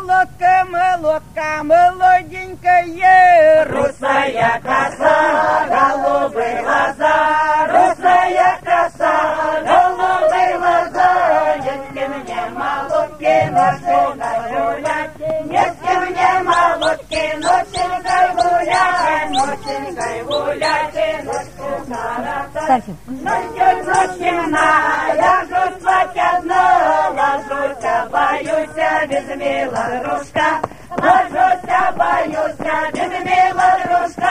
молодка, молоденькая, русая коса, голубые глаза, русая коса, голубые глаза. Если мне молодки, ноченькой гулять, если мне молодки, ноченькой гулять, ноченькой гулять, ночная, ложусь спать одна, ложусь, боюсь, без милорушка, ложусь, боюсь, без милорушка.